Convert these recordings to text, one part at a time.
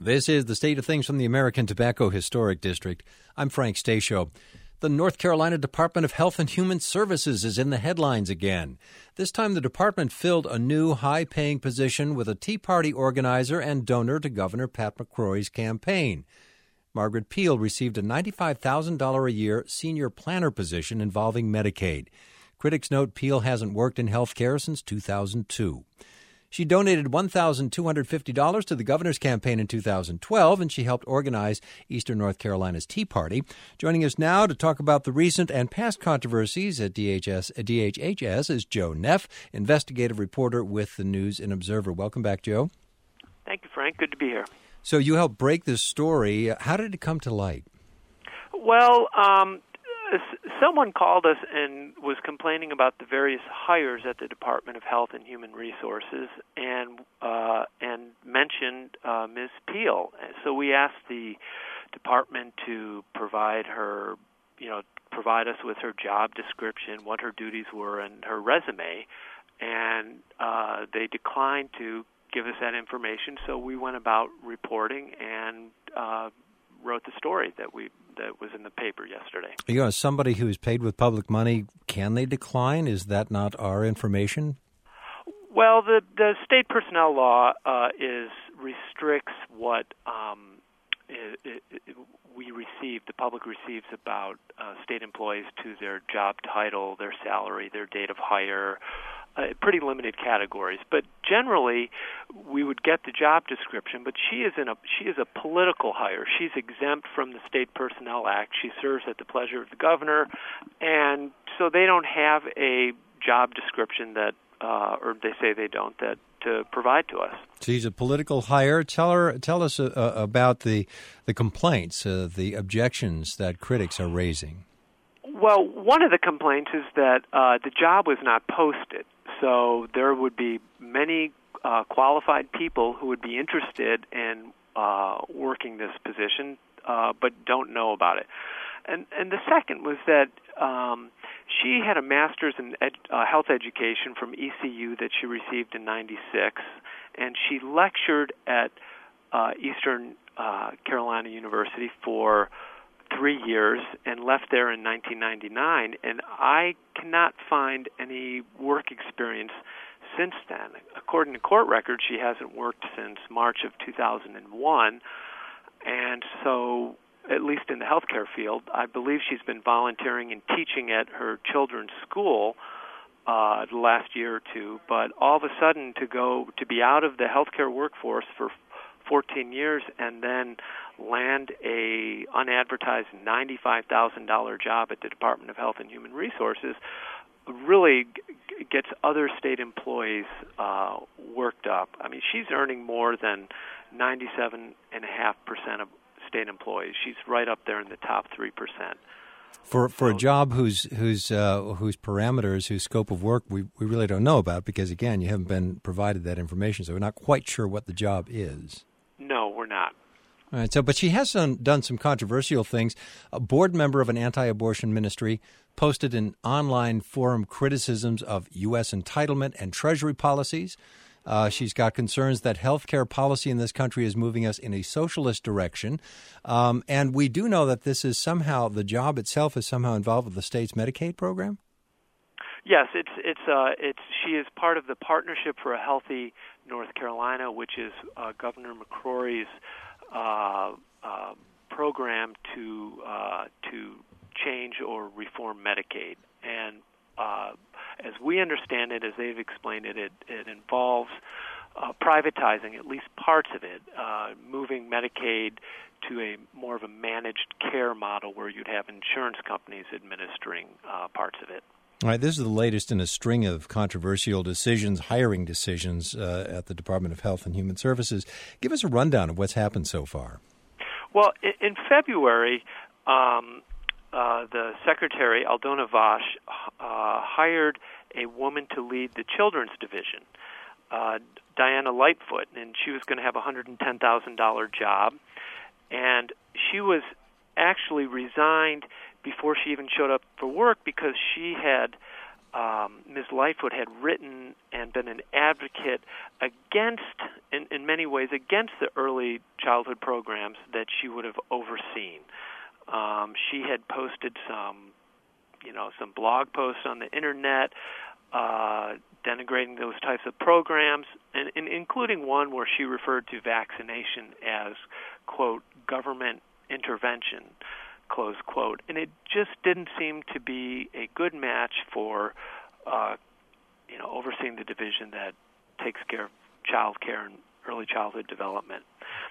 This is the State of Things from the American Tobacco Historic District. I'm Frank Stasio. The North Carolina Department of Health and Human Services is in the headlines again. This time the department filled a new high-paying position with a Tea Party organizer and donor to Governor Pat McCrory's campaign. Margaret Peel received a $95,000 a year senior planner position involving Medicaid. Critics note Peel hasn't worked in health care since 2002. She donated $1,250 to the governor's campaign in 2012, and she helped organize Eastern North Carolina's Tea Party. Joining us now to talk about the recent and past controversies at DHHS is Joe Neff, investigative reporter with the News and Observer. Welcome back, Joe. Thank you, Frank. Good to be here. So you helped break this story. How did it come to light? Well, someone called us and was complaining about the various hires at the Department of Health and Human Resources, and mentioned Ms. Peel. So we asked the department to provide us with her job description, what her duties were, and her resume, and they declined to give us that information. So we went about reporting and wrote the story that was in the paper yesterday. As somebody who is paid with public money, can they decline? Is that not our information? Well, the state personnel law restricts what we receive, the public receives about state employees to their job title, their salary, their date of hire, pretty limited categories. But generally, we would get the job description. But she is a political hire. She's exempt from the State Personnel Act. She serves at the pleasure of the governor, and so they don't have a job description that, or they say they don't, that to provide to us. She's a political hire. Tell us about the complaints, the objections that critics are raising. Well, one of the complaints is that the job was not posted. So there would be many qualified people who would be interested in working this position, but don't know about it. And the second was that she had a master's in health education from ECU that she received in '96, and she lectured at Eastern Carolina University for 3 years and left there in 1999, and I cannot find any work experience since then. According to court records, she hasn't worked since March of 2001, and so, at least in the healthcare field, I believe she's been volunteering and teaching at her children's school the last year or two, but all of a sudden to be out of the healthcare workforce for 14 years and then land a unadvertised $95,000 job at the Department of Health and Human Resources really gets other state employees worked up. I mean, she's earning more than 97.5% of state employees. She's right up there in the top 3%. For a job whose parameters, whose scope of work we really don't know about, because again, you haven't been provided that information, so we're not quite sure what the job is. No, we're not. All right. But she has done some controversial things. A board member of an anti-abortion ministry posted in online forum criticisms of U.S. entitlement and Treasury policies. She's got concerns that health care policy in this country is moving us in a socialist direction. And we do know that this is somehow, the job itself is somehow involved with the state's Medicaid program? Yes, she is part of the Partnership for a Healthy North Carolina, which is Governor McCrory's program to change or reform Medicaid. And as we understand it, as they've explained it, it involves privatizing at least parts of it, moving Medicaid to a more of a managed care model where you'd have insurance companies administering parts of it. All right, this is the latest in a string of controversial decisions, hiring decisions at the Department of Health and Human Services. Give us a rundown of what's happened so far. Well, in February, the Secretary, Aldona Vash, hired a woman to lead the Children's Division, Diana Lightfoot, and she was going to have a $110,000 job. And she was actually resigned before she even showed up for work because she had Ms. Lightfoot had written and been an advocate against, in many ways, against the early childhood programs that she would have overseen. She had posted some blog posts on the internet denigrating those types of programs, and including one where she referred to vaccination as, quote, government intervention, close quote. And it just didn't seem to be a good match for, overseeing the division that takes care of child care and early childhood development.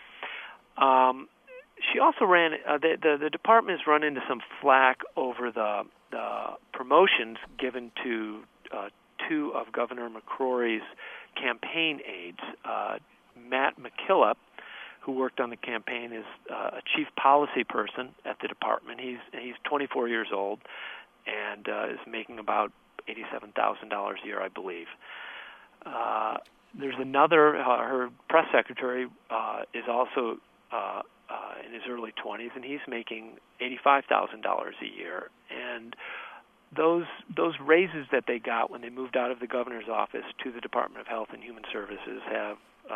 She also ran, the department has run into some flack over the promotions given to two of Governor McCrory's campaign aides. Matt McKillop, who worked on the campaign, is a chief policy person at the department. He's 24 years old and is making about $87,000 a year, I believe. There's another, her press secretary is also in his early 20s, and he's making $85,000 a year. And those raises that they got when they moved out of the governor's office to the Department of Health and Human Services have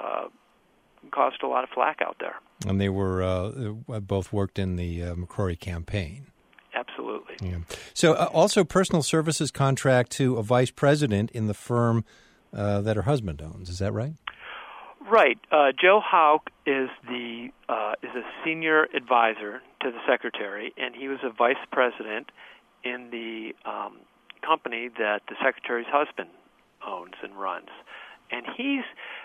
caused a lot of flack out there. And they were both worked in the McCrory campaign. Absolutely. Yeah. So also personal services contract to a vice president in the firm that her husband owns. Is that right? Right. Joe Hauk is a senior advisor to the secretary, and he was a vice president in the company that the secretary's husband owns and runs. And he's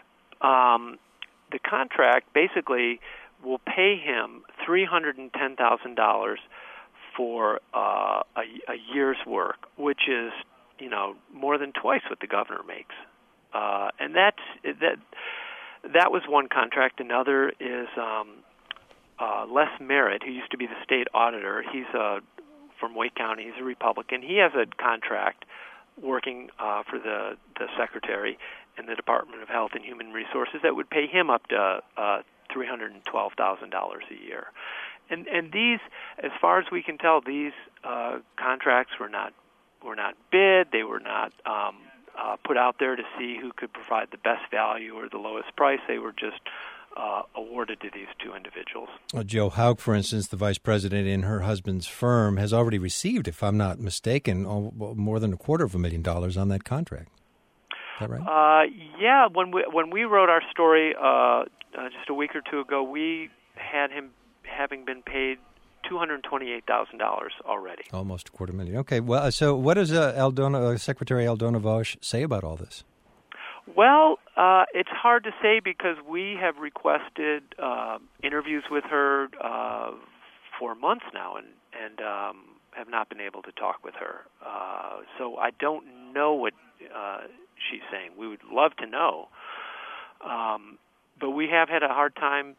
the contract basically will pay him $310,000 for a year's work, which is more than twice what the governor makes. And that was one contract. Another is Les Merritt, who used to be the state auditor. He's from Wake County. He's a Republican. He has a contract working for the secretary in the Department of Health and Human Resources that would pay him up to $312,000 a year. And these, as far as we can tell, these contracts were not bid. They were not put out there to see who could provide the best value or the lowest price. They were just awarded to these two individuals. Joe Hauk, for instance, the vice president in her husband's firm, has already received, if I'm not mistaken, more than $250,000 on that contract. Is that right? Yeah. When we wrote our story just a week or two ago, we had him having been paid $228,000 already. Almost $250,000. Okay. Well, so what does Secretary Aldona Vaush say about all this? Well, it's hard to say because we have requested interviews with her for months now and have not been able to talk with her. So I don't know what she's saying. We would love to know. But we have had a hard time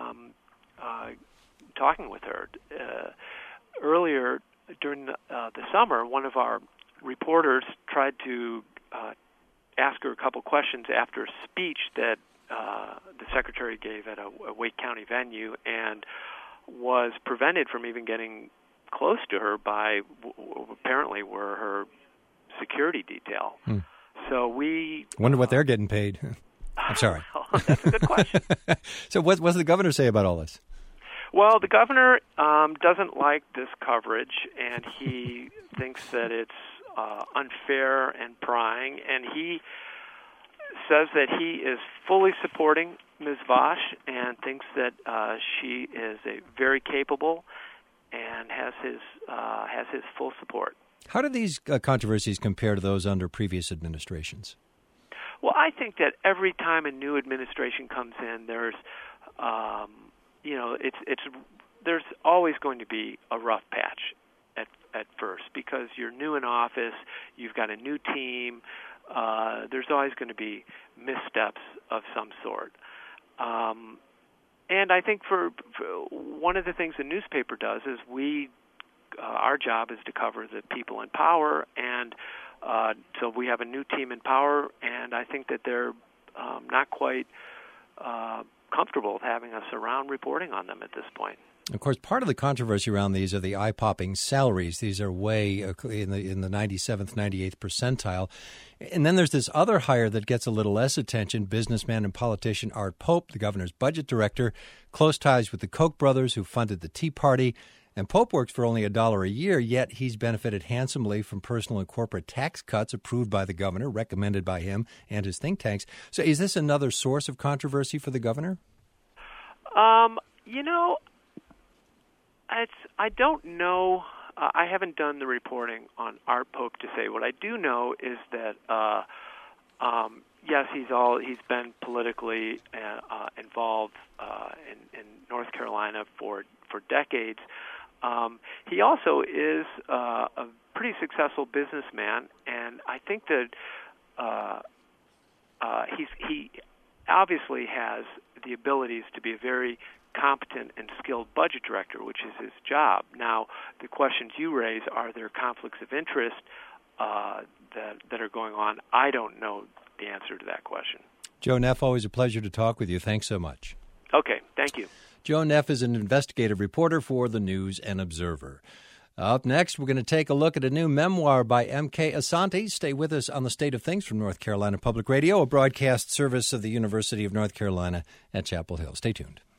talking with her. Earlier during the summer, one of our reporters tried to ask her a couple questions after a speech that the secretary gave at a Wake County venue, and was prevented from even getting close to her by apparently were her security detail. So we wonder what they're getting paid. I'm sorry. That's a good question. So what does the governor say about all this? Well, the governor doesn't like this coverage, and he thinks that it's unfair and prying, and he says that he is fully supporting Ms. Vaush and thinks that she is very capable and has his full support. How do these controversies compare to those under previous administrations? Well, I think that every time a new administration comes in, there's there's always going to be a rough patch at first because you're new in office, you've got a new team, there's always going to be missteps of some sort. And I think for one of the things the newspaper does is our job is to cover the people in power, and so we have a new team in power, and I think that they're not quite comfortable with having us around reporting on them at this point. Of course, part of the controversy around these are the eye-popping salaries. These are way in the 97th, 98th percentile. And then there's this other hire that gets a little less attention, businessman and politician Art Pope, the governor's budget director, close ties with the Koch brothers who funded the Tea Party. And Pope works for only $1 a year, yet he's benefited handsomely from personal and corporate tax cuts approved by the governor, recommended by him and his think tanks. So is this another source of controversy for the governor? I don't know. I haven't done the reporting on Art Pope to say. What I do know is that yes, he's been politically involved in North Carolina for decades. He also is a pretty successful businessman, and I think that he obviously has the abilities to be a very competent and skilled budget director, which is his job. Now, the questions you raise, are there conflicts of interest that are going on? I don't know the answer to that question. Joe Neff, always a pleasure to talk with you. Thanks so much. Okay, thank you. Joe Neff is an investigative reporter for the News and Observer. Up next, we're going to take a look at a new memoir by M.K. Asante. Stay with us on The State of Things from North Carolina Public Radio, a broadcast service of the University of North Carolina at Chapel Hill. Stay tuned.